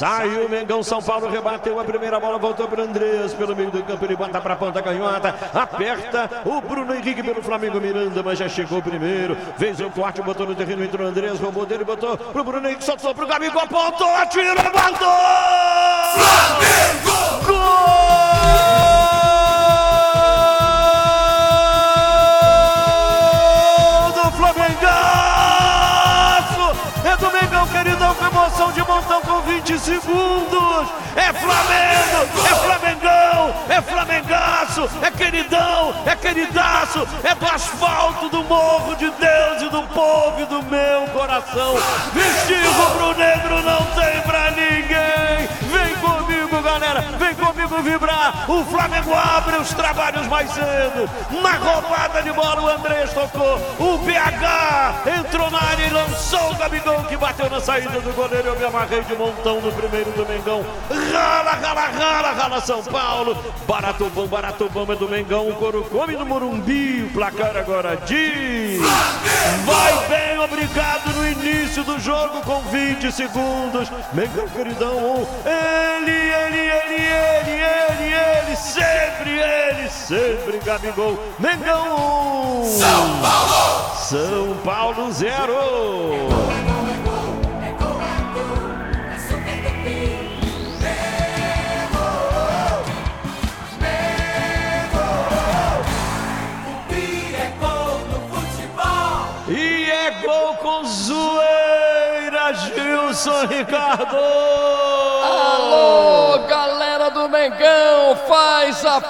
Saiu o Mengão, São Paulo rebateu a primeira bola, voltou para o Andrés, pelo meio do campo, ele bota para a ponta canhota, aperta o Bruno Henrique pelo Flamengo, Miranda, mas já chegou primeiro, fez o corte, botou no terreno, entrou o Andrés, roubou dele, botou pro Bruno Henrique, soltou pro Gabigol, apontou, atirou, levantou! Flamengo! Gol! É do Mengão, queridão, com emoção de montão com 20 segundos. É Flamengo, é Flamengão, é Flamengaço, é queridão, é queridaço, é do asfalto, do morro de Deus e do povo e do meu coração. Vestir rubro-negro não tem pra ninguém. Vem comigo, galera, vem comigo vibrar. O Flamengo abre os trabalhos mais cedo. Na roubada de bola, o Andrés tocou. O BH entrou na área e lançou o Gabigol, que bateu na saída do goleiro. Eu me amarrei de montão no primeiro do Mengão. Rala, rala, rala, rala São Paulo. Barato bom é do Mengão. O couro come no Morumbi. O placar agora diz: vai bem, obrigado no início do jogo com 20 segundos. Mengão, queridão, sempre Gabigol. Mengão 1, São Paulo 0. E é gol com zoeira, Gilson Ricardo! Alô, galera do Mengão, faz a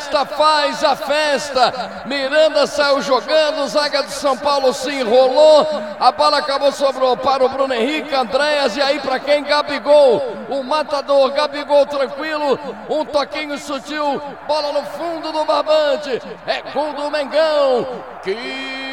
festa! Miranda saiu jogando, zaga do São Paulo se enrolou, a bola acabou, sobrou para o Bruno Henrique, Andréas, e aí para quem? Gabigol, o matador, Gabigol tranquilo, um toquinho sutil, bola no fundo do barbante, é gol do Mengão, que